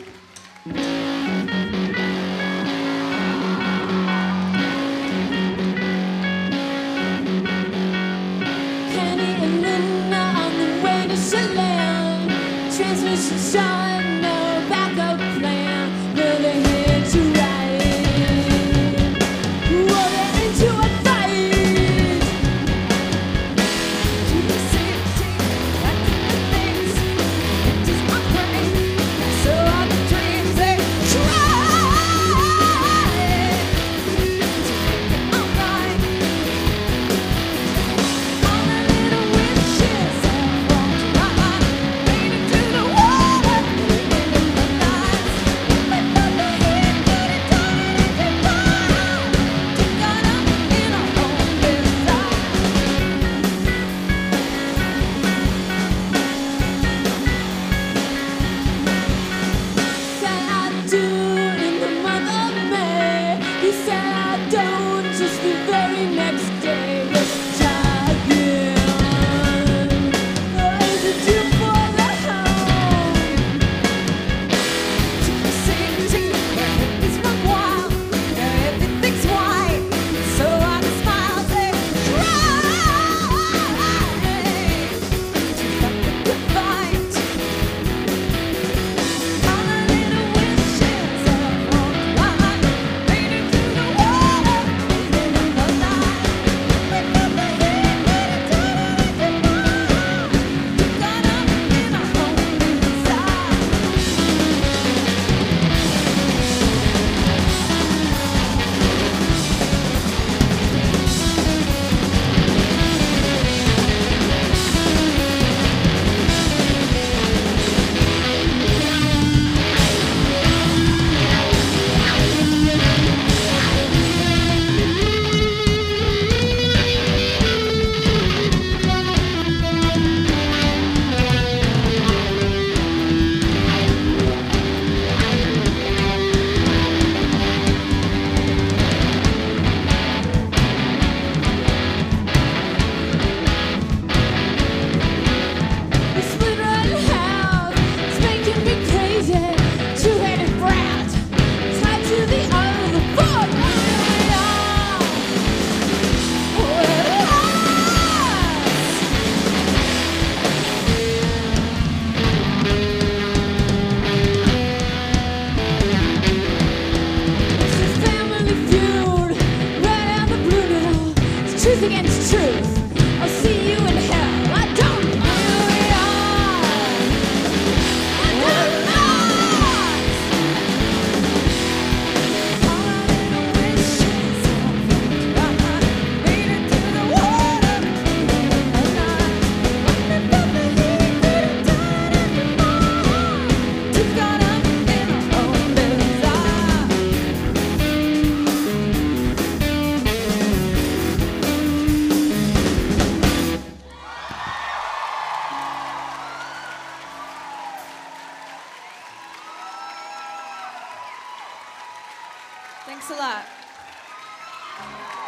Kenny and Linda on the way to Chelan. Transmission shot, no backup plan. But they're here to ride. Well, they're into a fight. To the city, back to the things. It is my brain. So all the dreams they try to make it alright. All the little wishes have walked right, leading to the water, in the night. Lift up the head, put it down and into fire. Took on up in our own desire. Said I do in the month of May. He said I don't just the very next day. Let's try again. Is it due for the home? To the city, it's run wild. Everything's white, so I can smile. Say, try to fight the good fight. All the little wishes have walked right, leading to the water, in the night. Lift up the head, put it down and into fire. Took on up in our own desire. The split right in half, it's making me crazy. Two-headed brat, tied to the other foot. We are It's a family feud, right out the blue now. It's truth against truth. I'll see you in hell. I don't know who we are. I don't know. All our little wishes have right, leading to the water, in the night. Lift up the heat, put it down into fire. Took on up in our own desire. Thanks a lot.